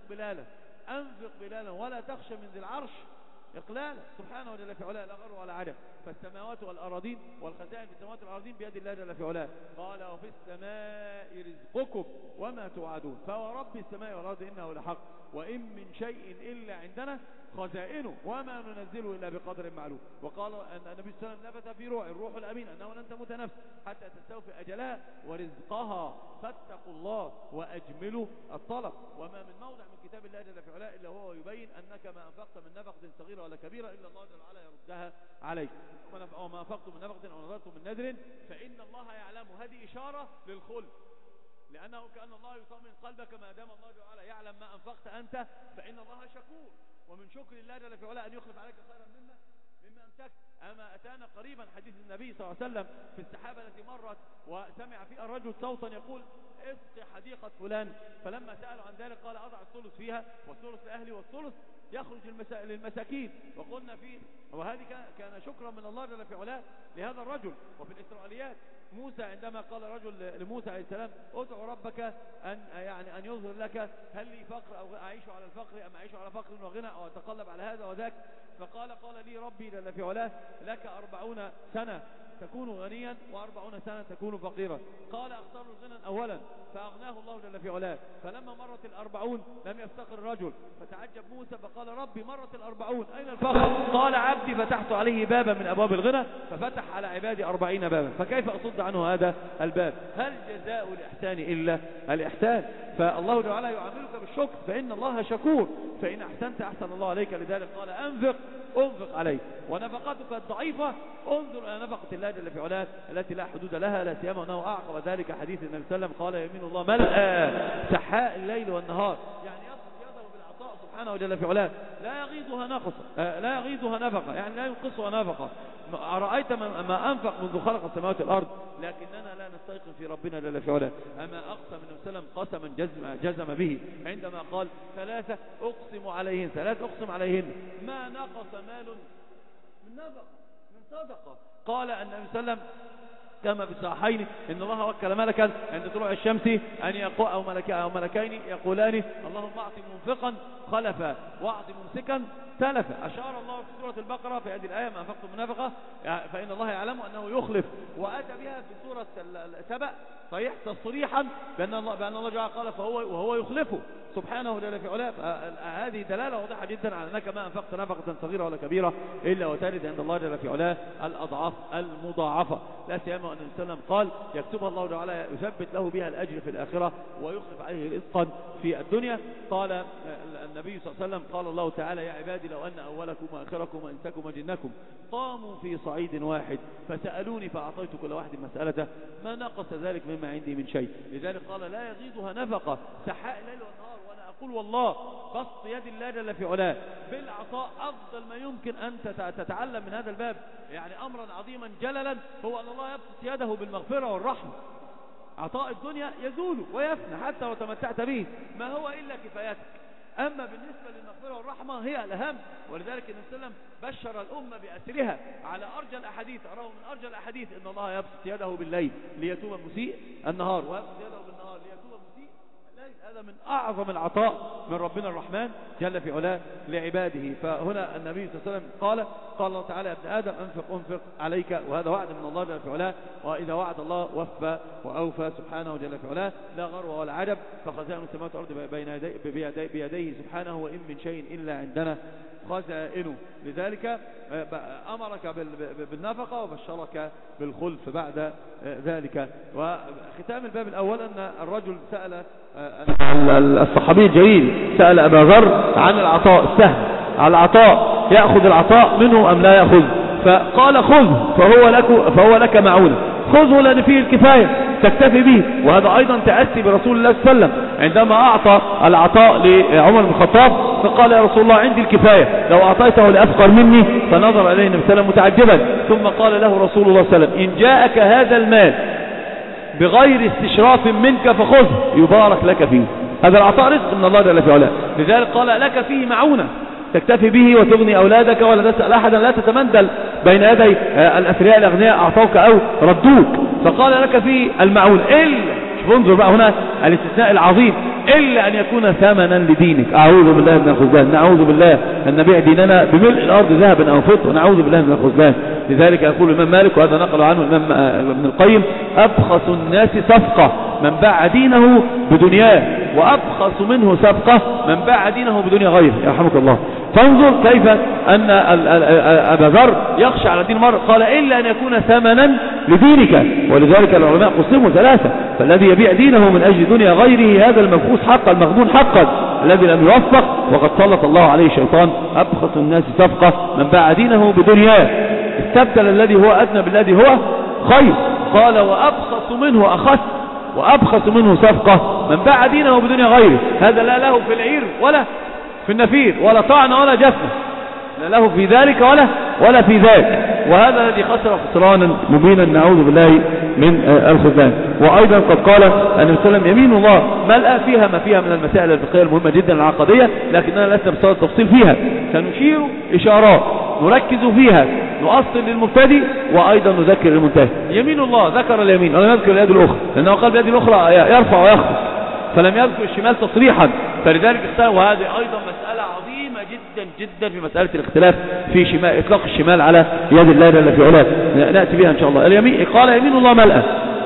أنفق بلالا ولا تخشى من ذي العرش إقلالا. سبحانه جل في علاه لا غر ولا عدم. فالسماوات والأراضين والخزائن في السماوات والأراضين بيد الله جل في علاه. قال وفي السماء رزقكم وما توعدون فورب السماء والأرض إنه لحق وإن من شيء إلا عندنا خزائنه وما ننزله إلا بقدر معلوم. وقال أن النبي صلى الله عليه وسلم نبت في روح الروح الأمين أنه لن تموت نفس حتى تستوفي أجلها ورزقها فاتقوا الله وأجملوا الطلب. وما من موضع من كتاب الله جل في علاه إلا هو يبين أنك ما أنفقت من نفقة صغيرة ولا كبيرة إلا الله جل وعلا يردها عليك. وما أنفقت من نفقة أو نذرت من نذر فإن الله يعلم. هذه إشارة للخلد، لأنه كأن الله يطمئن قلبك ما دام الله جل وعلا يعلم ما أنفقت أنت، فإن الله شكور. ومن شكر الله جل في علاه أن يخلف عليك خيرا مما أمسكت. أما أتانا قريبا حديث النبي صلى الله عليه وسلم في السحابة التي مرت وسمع فيها الرجل صوتا يقول اسق حديقة فلان، فلما سألوا عن ذلك قال أضع الثلث فيها والثلث لأهلي والثلث يخرج للمساكين. وقلنا فيه وهذه كان شكرا من الله جل في علاه لهذا الرجل. وفي الإسرائيليات موسى عندما قال رجل لموسى عليه السلام ادعو ربك أن يظهر لك هل لي فقر أو أعيش على الفقر أم أعيش على فقر وغنى أو أتقلب على هذا وذاك، فقال لي ربي جل في علاه لك 40 سنة تكون غنيا و40 سنة تكون فقيرا. قال اختار الغنى أولا فأغناه الله جل في علاه. فلما مرت 40 لم يفتقر الرجل، فتعجب موسى فقال ربي مرت 40 أين الفقر؟ قال عبدي فتحت عليه بابا من أبواب الغنى ففتح على عبادي 40 بابا، فكيف أصد عنه هذا الباب؟ هل جزاء الإحسان إلا الإحسان؟ فالله تعالى يعاملك بالشكر، فإن الله شكور، فإن أحسنت أحسن الله عليك. لذلك قال أنفق عليه، ونفقتك الضعيفة انظر إلى نفقة الله جل في علاه التي لا حدود لها، لا سيما أنه أعقب ذلك حديث النبي صلى الله عليه وسلم قال يمين الله ملأ سحاء الليل والنهار، يعني يصف يده بالعطاء سبحانه جل في علاه لا يغيضها نفقة، يعني لا ينقصها نفقة. أرأيت ما أنفق منذ خلق السماوات والأرض، لكننا لا نستيقن في ربنا جل في علاه. أما أقسم النبي صلى الله عليه وسلم قسما جزم به عندما قال 3 أقسم عليهن ما نقص مال من نفقة من صدقة. قال النبي صلى الله عليه وسلم كما في الصحيحين ان الله وكل ملكا عند طلوع الشمس ان يقول او ملكين يقولان اللهم اعط منفقا خلفا واعط ممسكا تلفا. اشار الله في سوره البقره في هذه الايه ما انفقتم من نفقه فان الله يعلم انه يخلف، واتى بها في سوره سبأ صحيح تصريحا بان الله جل قال وهو يخلفه سبحانه جل في علاه. هذه دلاله واضحه جدا على انك ما انفقت نفقه صغيره ولا كبيره الا وترد عند الله جل في علاه الاضعاف المضاعفه، لا سيما ان النبي صلى الله عليه وسلم قال يكتبها الله تعالى يثبت له بها الاجر في الاخره ويخلف عليه رزقا في الدنيا. قال النبي صلى الله عليه وسلم قال الله تعالى يا عبادي لو ان اولكم واخركم وانسكم وجنكم قاموا في صعيد واحد فسالوني فاعطيت كل واحد مسالته ما نقص ذلك مما عندي من شيء. لذلك قال لا يغيضها نفقه سحاء الليل والنهار. وانا اقول والله بسط يد الله جل في علاه بالعطاء افضل ما يمكن ان تتعلم من هذا الباب، يعني امرا عظيما جللا هو ان الله يبسط يده بالمغفره والرحمه. عطاء الدنيا يزول ويفنى حتى لو تمتعت به، ما هو الا كفايتك. اما بالنسبه للمغفره والرحمه هي الاهم، ولذلك النبي صلى الله عليه وسلم بشر الامه باسرها على ارجى الاحاديث، اراه من ارجى الاحاديث ان الله يبسط يده بالليل ليتوب مسيء النهار ويبسط يده بالنهار ليتوب مسيء الليل. هذا من اعظم العطاء من ربنا الرحمن جل في علاه لعباده. فهنا النبي صلى الله عليه وسلم قال الله تعالى يا ابن ادم انفق عليك، وهذا وعد من الله جل في علاه، واذا وعد الله وفى واوفى سبحانه جل في علاه لا غرو ولا عجب. فخزائن السماوات والارض بيديه سبحانه وان من شيء الا عندنا خزائنه. لذلك امرك بالنفقه وبشرك بالخلف بعد ذلك. وختام الباب الاول ان الرجل سال الصحابي الجليل سال ابا ذر عن العطاء السهل، على العطاء ياخذ العطاء منه ام لا ياخذ؟ فقال خذ فهو لك معونه، خذه لان فيه الكفايه تكتفي به. وهذا ايضا تأسي برسول الله صلى الله عليه وسلم عندما اعطى العطاء لعمر بن الخطاب فقال يا رسول الله عندي الكفايه لو اعطيته لافقر مني، فنظر اليه النبي صلى الله عليه وسلم متعجبا ثم قال له رسول الله صلى الله عليه وسلم ان جاءك هذا المال بغير استشراف منك فخذ يبارك لك فيه. هذا العطاء رزق من الله جل في علاه. لذلك قال لك فيه معونه تكتفي به وتغني أولادك ولا تسأل أحدا، لا تتمندل بين يدي الأثرياء الأغنياء أعطوك أو ردوك. فقال لك في المعون إلا، شوف انظر بقى هنا الاستثناء العظيم، إلا أن يكون ثمنا لدينك. أعوذ بالله من الخذلان، نعوذ بالله أن نبيع ديننا بملء الأرض ذهبا أو فضة، ونعوذ بالله من الخذلان. لذلك يقول الإمام مالك وهذا نقل عنه الإمام ابن القيم أبخس الناس صفقة من باع دينه بدنياه، وأبخس منه صفقة من باع دينه بدنيا غيره، يرحمك الله. فانظر كيف أن أبا ذر يخشى على دين المرء، قال إلا أن يكون ثمنا لدينك. ولذلك العلماء قسموا ثلاثة: فالذي يبيع دينه من أجل دنيا غيره هذا المنفوس حقا المغبون حقا، الذي لم يوفق وقد سلط الله عليه شيطان. أبخس الناس صفقة من باع دينه بدنياه، استبدل الذي هو أدنى بالذي هو خير. قال وأبخس منه أخس، وأبخس منه صفقة من باع دينه بدنيا غيره، هذا لا له في العير ولا في النفير ولا طعن ولا جفن، لا له في ذلك ولا في ذاك، وهذا الذي خسر خسرانا مبينا، نعوذ بالله من الخذلان. وأيضا قد قال النبي صلى الله عليه وسلم يمين الله ملأ فيها ما فيها من المسائل الفقهية المهمة جدا العقدية، لكننا لسنا بصدد التفصيل فيها، سنشير إشارات نركز فيها، نؤصل للمبتدئ وأيضا نذكر للمنتهي. يمين الله ذكر اليمين ولم يذكر اليد الأخرى، لأنه قال باليد الأخرى يرفع ويخفض، فلم يذكر الشمال تصريحا فلذلك اختلف، وهذه أيضا مسألة عظيمة جدا جدا في مسألة الاختلاف في شمال إطلاق الشمال على يد الله جل في علاه، نأتي بها إن شاء الله. اليمين قال يمين الله ملأ،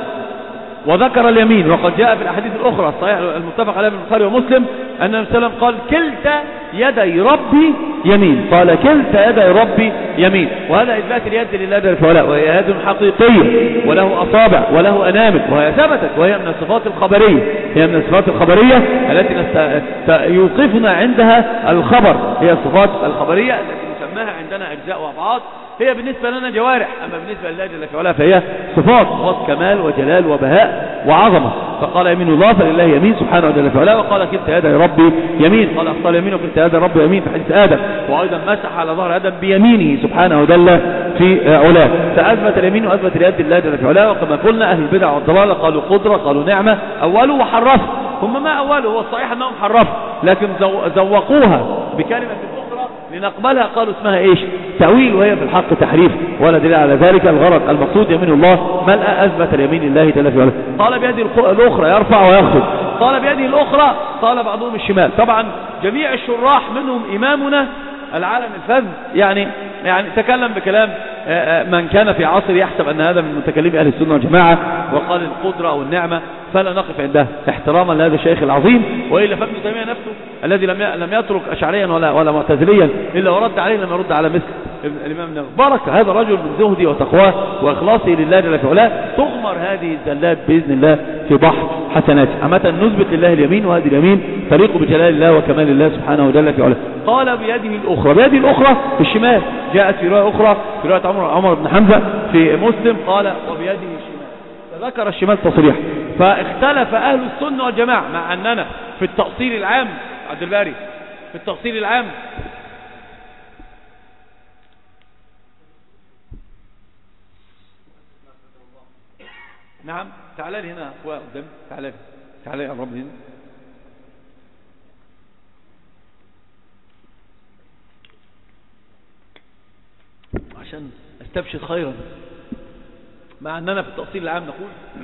وذكر اليمين، وقد جاء في الأحاديث الأخرى الصحيح المتفق عليها من البخاري ومسلم أن النبي صلى الله عليه وسلم قال كلتا يدي ربي يمين، قال كلتا يدي ربي يمين، وهذا إثبات اليد لله جل في علاه، وهي يد حقيقية وله أصابع وله أنامل، وهي ثبتت، وهي من الصفات الخبرية، هي من الصفات الخبرية التي يوقفنا عندها الخبر، هي الصفات الخبرية التي نسميها عندنا أجزاء وأبعاد، هي بالنسبة لنا جوارح، أما بالنسبة لله جل في علاه فهي صفات كمال وجلال وبهاء وعظمة. فقال يمين الله فلله يمين سبحانه جل في علاه، وقال كلتا يدي ربي يمين، قال أخطال يمين وكلتا يدي ربي يمين في حديث آدم، وأيضا مسح على ظهر آدم بيمينه سبحانه جل في علاه، فأثبت اليمين وأثبت اليد لله جل في علاه. وكما قلنا أهل البدع والضلال قالوا قدرة، قالوا نعمة، أولوا وحرفوا، هم ما أولوا، هو الصحيح أنهم حرفوا، لكن زوقوها بكلمة لنقبلها قالوا اسمها ايش؟ تأويل، وهي في الحق تحريف، ولا دليل على ذلك. الغرض المقصود يمين الله ملأ، أثبت اليمين الله جل في علاه. قال بيده الأخرى يرفع ويخفض، قال بيده الأخرى، قال بعضهم الشمال. طبعا جميع الشراح منهم إمامنا العالم الفذ يعني تكلم بكلام من كان في عصر يحسب أن هذا من متكلمي أهل السنة والجماعة، وقال القدرة أو النعمة، فلا نقف عندها احتراما لهذا الشيخ العظيم. وإلا فابن تيمية نفسه الذي لم يترك أشعريا ولا معتزليا إلا ورد عليه، لم يرد على مثل الإمام النووي. بارك هذا الرجل من زهده وتقواه وإخلاصه لله جل في علاه، تغمر هذه الزلات بإذن الله في بحر حسناته. عامة نثبت لله اليمين، وهذه اليمين تليق بجلال الله وكمال الله سبحانه جل في علاه. قال بيده الأخرى، بيده الأخرى في الشمال، جاءت في رواية أخرى في رواية عمر بن حمزة في مسلم قال وبيده الشمال، فذكر الشمال تصريحا. فاختلف أهل السنة والجماعة، مع أننا في التأصيل العام عبد الباري في التأصيل العام نعم. تعال لي هنا أخوة قدام، تعال لي قرب هنا عشان استبشر خيرا. مع أننا في التأصيل العام نقول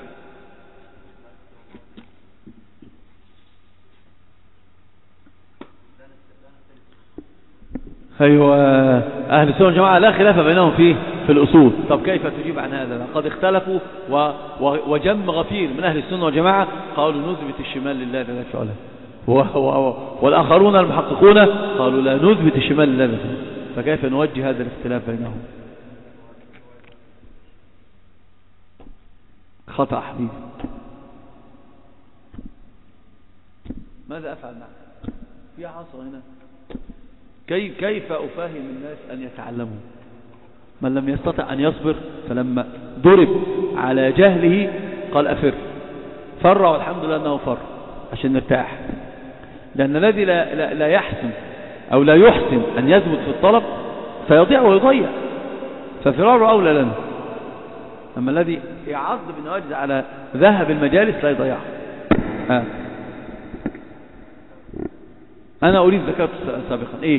أيوة أهل السنة والجماعة لا خلاف بينهم في الأصول. طب كيف تجيب عن هذا؟ قد اختلفوا وجم غفير من أهل السنة والجماعة قالوا نثبت الشمال لله جل في علاه، والآخرون المحققون قالوا لا نثبت الشمال لله جل في علاه. فكيف نوجه هذا الاختلاف بينهم؟ خطأ حبيبي. ماذا أفعل معك؟ في عصر هنا كيف أفهم الناس أن يتعلموا؟ من لم يستطع أن يصبر، فلما ضرب على جهله قال أفر، فر، والحمد لله أنه فر عشان نرتاح. لأن الذي لا يحسن أو لا يحسن أن يثبت في الطلب فيضيع ويضيع، ففراره أولى لنا. أما الذي يعض بنواجد على ذهب المجالس لا يضيعها. أنا أريد ذكرت سابقا إيش؟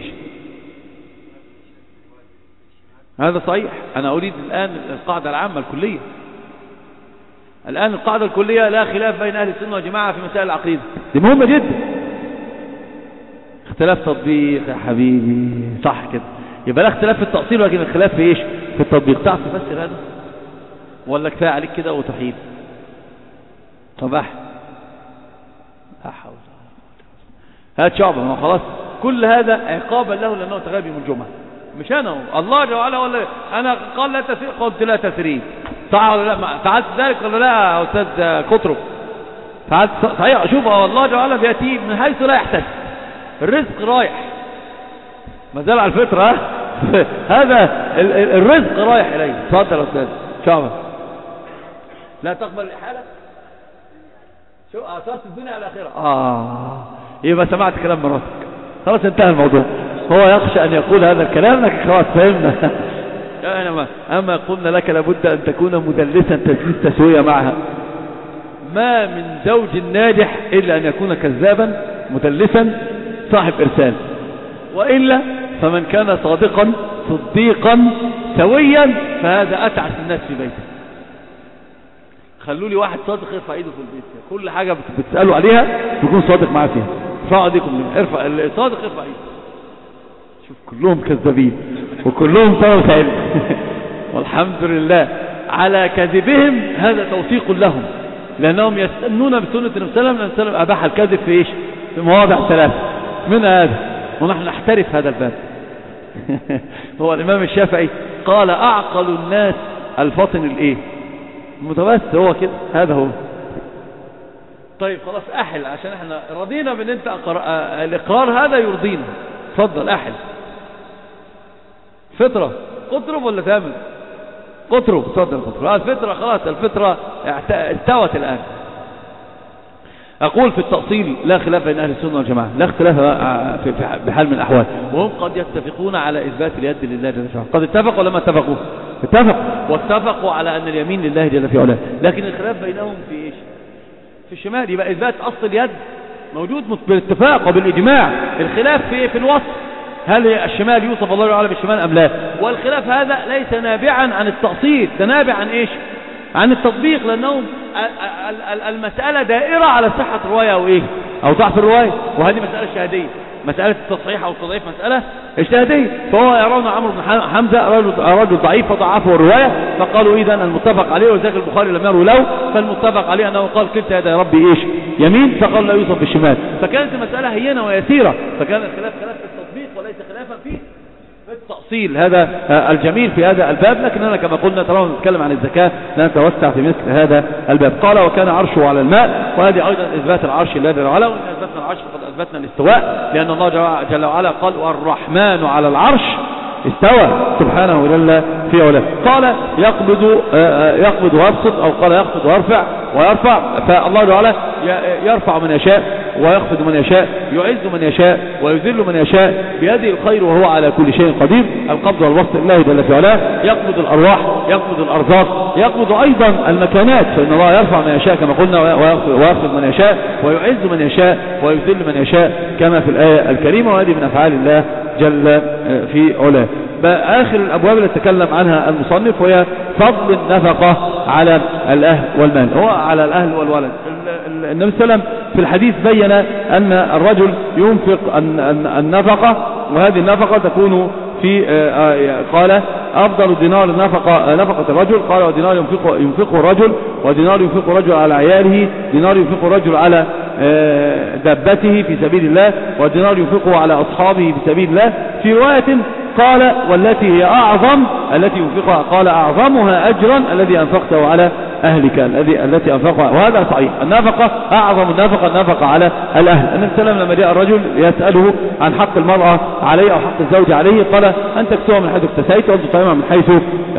هذا صحيح. أنا أريد الآن القاعدة العامة الكلية. الآن القاعدة الكلية لا خلاف بين أهل السنة والجماعة في مسائل العقيدة، دي مهمة جدا. اختلاف تطبيق يا حبيبي، صح كده. يبقى لا اختلاف في التأصيل، ولكن الخلاف في إيش؟ في التطبيق. تعرف تفسر هذا ولا كفاية عليك كده وتحيد؟ طب أحاول هات شعبه، ما خلاص كل هذا عقابا له لأنه تغيب يوم الجمعة، مش أنا الله جل وعلا ولا أنا. قال لا تسريب، قلت لا تسريب، صح ولا لا؟ فعلت ذلك ولا لا يا أستاذ قطرب؟ فعلت صحيح. شوف الله جل وعلا بيأتي من حيث لا يحتسب، الرزق رايح ما زال على الفطرة. هذا الرزق رايح إليه. تفضل يا أستاذ شعبه. لا تقبل الإحالة. شو أساس الدنيا على الآخرة. يبقى سمعت كلام مراتك، خلاص انتهى الموضوع. هو يخشى أن يقول هذا الكلام لكن خلاص فهمنا. أما قلنا لك لابد أن تكون مدلسا تدليس تسوية معها. ما من زوج ناجح إلا أن يكون كذابا مدلسا صاحب إرسال، وإلا فمن كان صادقا صديقا سويا فهذا أتعس الناس في بيته. خلوا لي واحد صادق يرفع ايده في البيت، كل حاجة بتسألوا عليها يكون صادق معاه فيها. ارفعوا ايديكم، ارفع الصادق، ارفع ايدك. شوف كلهم كذابين وكلهم طلبة علم والحمد لله على كذبهم، هذا توثيق لهم، لأنهم يستنون بسنة النبي صلى الله عليه وسلم أباح الكذب في إيش؟ في مواضع ثلاثة من هذا، ونحن نحترف هذا الباب. هو الإمام الشافعي قال أعقل الناس الفطن الإيه؟ متوسط، هو كده، هذا هو. طيب خلاص أحل، عشان احنا رضينا بأن انت الإقرار هذا يرضينا. اتفضل أحل. فطرة قطرب ولا تامل؟ قطرب، اتفضل قطرب. الفطرة خلاص، الفطرة استوت الآن. أقول في التأصيل لا خلاف بين أهل السنة والجماعة، لا اختلاف بحال من الأحوال، وهم قد يتفقون على إثبات اليد لله جل في علاه. قد اتفقوا ولا ما اتفقوا؟ اتفقوا، واتفقوا على أن اليمين لله جل في علاه، لكن الخلاف بينهم في إيش؟ في الشمال. يبقى إثبات أصل اليد موجود بالاتفاق وبالإجماع، الخلاف في الوصف، هل الشمال يوصف الله تعالى بالشمال أم لا؟ والخلاف هذا ليس نابعا عن التأصيل، ده نابع عن إيش؟ عن التطبيق، لأنهم المسألة دائرة على صحة الرواية أو إيه؟ أو ضعف الرواية، وهذه مسألة شهادية، مسألة التصحيح أو التضعيف مسألة اجتهادية. فهو يرون عمرو بن حمزة رجل ضعيف فضعفه الرواية، فقالوا إذن المتفق عليه، وذاك البخاري لم يروا له، فالمتفق عليه أنه قال كلتا يدا يا ربي إيش؟ يمين، فقال لا يوصف بالشمال، فكانت المسألة هينة ويسيرة، فكان الخلاف خلاف في التطبيق وليس خلافا في التأصيل. هذا الجميل في هذا الباب، لكننا كما قلنا طالما نتكلم عن الزكاة لا نتوسع في مثل هذا الباب. قال وكان عرشه على الماء، وهذه أيضا إثبات العرش لله جل وعلا، وإن أثبتنا العرش فقد أثبتنا الاستواء، لأن الله جل وعلا قال والرحمن على العرش استوى سبحانه جل في علاه. قال يقبض ويبسط، أو قال يقبض ويرفع، فالله تعالى يرفع من يشاء ويخفض من يشاء، يعز من يشاء ويذل من يشاء، بيده الخير وهو على كل شيء قدير. القبض والبسط لله جل في علاه، يقبض الأرواح، يقبض الأرزاق، يقبض أيضا المكانات، فإن الله يرفع من يشاء كما قلنا ويخفض من يشاء، ويعز من يشاء ويذل من يشاء كما في الآية الكريمة، وهذه من أفعال الله جل في علاه. آخر الأبواب التي تكلم عنها المصنف وهي فضل النفقة على الأهل والمال، هو على الأهل والولد. النبي صلى الله عليه وسلم في الحديث بين أن الرجل ينفق النفقة، وهذه النفقة تكون في قال أفضل دينار نفقة الرجل، قال ودينار ينفقه الرجل، ودينار ينفقه الرجل على عياله، دينار ينفقه الرجل على دابته في سبيل الله، ودينار ينفقه على أصحابه في سبيل الله. في رواية قال والتي هي أعظم التي ينفقها، قال أعظمها أجرا الذي أنفقته على أهلك، التي أنفقها، وهذا صحيح. النفقة أعظم النفقة على الأهل. النبي صلى الله عليه وسلم لما جاء الرجل يسأله عن حق المرأة عليه أو حق الزوج عليه، قال أن تكسوها من حيث اكتسيت وأن تطعمها من حيث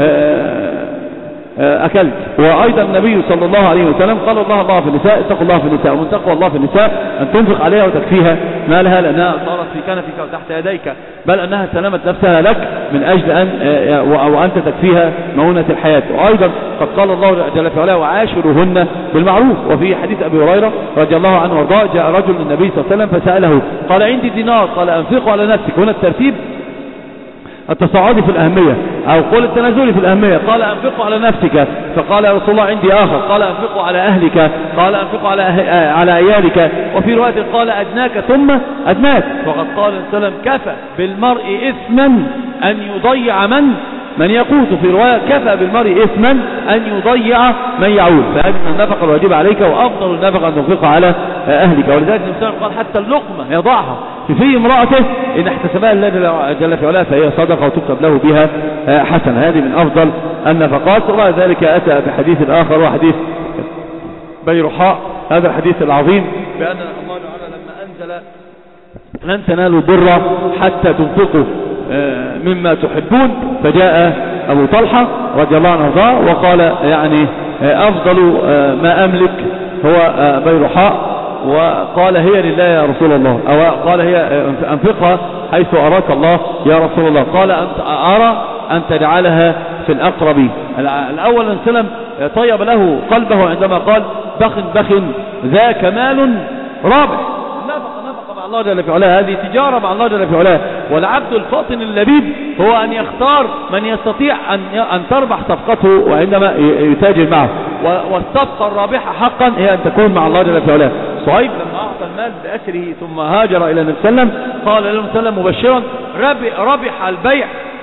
أكلت. وأيضا النبي صلى الله عليه وسلم قال الله في النساء، اتقوا الله في النساء، ومن تقوى الله في النساء أن تنفق عليها وتكفيها مالها، لأنها صارت في كنفك وتحت يديك، بل أنها سلمت نفسها لك من أجل أن وأنت تكفيها مؤونة الحياة. وأيضا قد قال الله جل في علاه وعاشروهن بالمعروف. وفي حديث أبي هريرة رضي الله عنه وارضاه جاء رجل للنبي صلى الله عليه وسلم فسأله قال عندي دينار، قال أنفقه على نفسك. هنا الترتيب التصاعدي في الأهمية أو قول التنازلي في الأهمية، قال أنفقه على نفسك، فقال يا رسول الله عندي آخر، قال أنفقه على أهلك، قال أنفقه على عيالك. وفي رواية قال أدناك ثم أدناك. وقد قال صلى الله عليه وسلم كفى بالمرء إثما أن يضيع من يقوت. في رواية كفى بالمرء إثما أن يضيع من يعود. فهذه النفقة الواجبة عليك، وأفضل النفقة أن تنفقها على أهلك. ولذلك الإنسان قال حتى اللقمة يضعها في امرأته إن احتسبها الله جل في علاه فهي صدقة وتكتب له بها حسنة. هذه من أفضل النفقات. وبعد ذلك أتى بحديث آخر وحديث بيرحاء، هذا الحديث العظيم بأن الله تعالى لما أنزل لن تنالوا البر حتى تنفقوا مما تحبون، فجاء أبو طلحة رضي الله عنه وارضاه وقال يعني أفضل ما أملك هو بيرحاء، وقال هي لله يا رسول الله، أو قال هي أنفقها حيث أراك الله يا رسول الله. قال أرى أن تجعلها في الأقرب. الأول سلم طيب له قلبه عندما قال بخ ذا كمال رابح. نفق مع الله جل في علاه، هذه تجارة مع الله جل في علاه. والعبد الفاطن اللبيب هو أن يختار من يستطيع أن تربح صفقته وعندما يتاجر معه. والصفقة الرابحة حقا هي أن تكون مع الله جل في علاه صهيب لما أعطى المال بأسره ثم هاجر إلى النبي صلى الله عليه وسلم قال له النبي صلى الله عليه وسلم مبشرا ربح البيع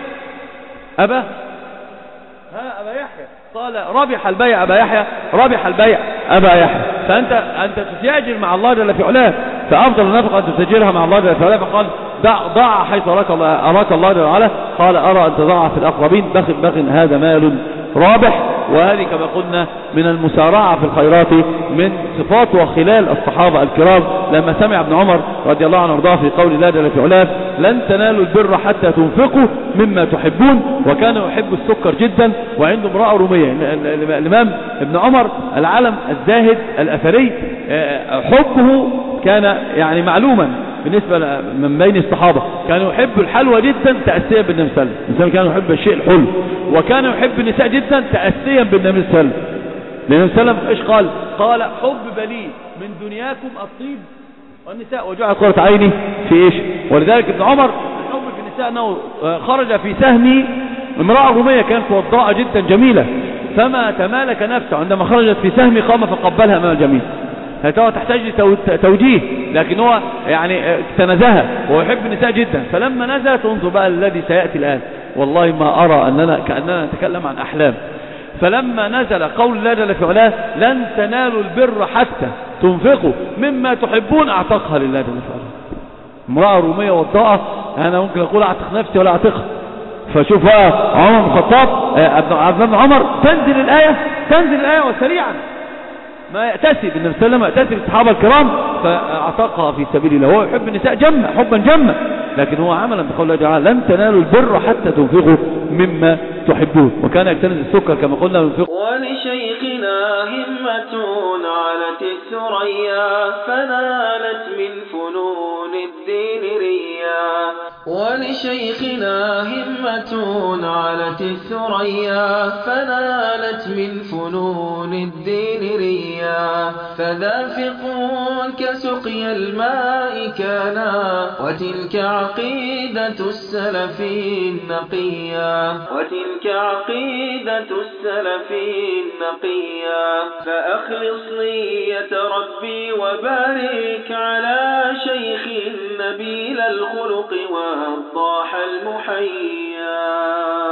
أبا يحيى. قال ربح البيع أبا يحيى، ربح البيع أبا يحيى. فأنت تتاجر مع الله جل في علاه، فأفضل النفقة أن تتاجرها مع الله جل في علاه. فقال ضع حيث أراك الله جل وعلا. قال أرى أن تضع في الأقربين بخ هذا مال رابح. وهذه كما قلنا من المسارعة في الخيرات، من صفات وخلال الصحابة الكرام. لما سمع ابن عمر رضي الله عنه وارضاه في قول الله جل في علاه لن تنالوا البر حتى تنفقوا مما تحبون، وكان يحب السكر جدا وعنده امرأة رومية. الإمام ابن عمر العالم الزاهد الأثري حبه كان يعني معلوما بالنسبة من بين الصحابة. كان يحب الحلوى جدا تأسيا بالنبي صلى الله عليه وسلم. الإنسان كان يحب الشيء الحلو، وكان يحب النساء جدا تأسيا بالنبي صلى الله عليه وسلم. لأن النبي صلى الله عليه وسلم إيش قال حب بلي من دنياكم الطيب والنساء وجعلت قرة عيني في إيش. ولذلك ابن عمر الحب في النساء أنه خرج في سهمه امرأة رومية كانت وضاءة جدا جميلة، فما تمالك نفسه عندما خرجت في سهمه قام فقبلها أمام الجميع. هي تحتاج توجيه، لكن هو يعني اكتنزها ويحب النساء جدا. فلما نزلت انظر بقى الذي سيأتي الآن، والله ما أرى كأننا نتكلم عن أحلام. فلما نزل قول الله جل في علاه لن تنالوا البر حتى تنفقوا مما تحبون اعتقها لله جل في علاه. امرأة رومية وضاءة، أنا ممكن أقول اعتق نفسي ولا اعتقها. فشوف بقى عمر بن الخطاب عبد الله بن عمر تنزل الآية وسريعا ما يأتسي بالنبي صلى الله عليه وسلم، يأتسي بالصحابة الكرام فاعتقها في سبيل الله. هو يحب النساء حبا جما، لكن هو عملا بقول الله تعالى لن تنالوا البر حتى تنفقوا مما تحبون. وكان يكتنز السكر كما قلنا ينفق. ولشيخنا همة علت الثريا فنالت من فنون الدين ريا. ولشيخنا همة علت الثريا فنالت من فنون الدين ريا. فذافقون كسقي الماء كانا وتلك عقيدة السلف النقيا. وتلك عقيدة السلف النقيا. فأخلص نية ربي وبارك على شيخ نبيل الخلق والضاح المحيا.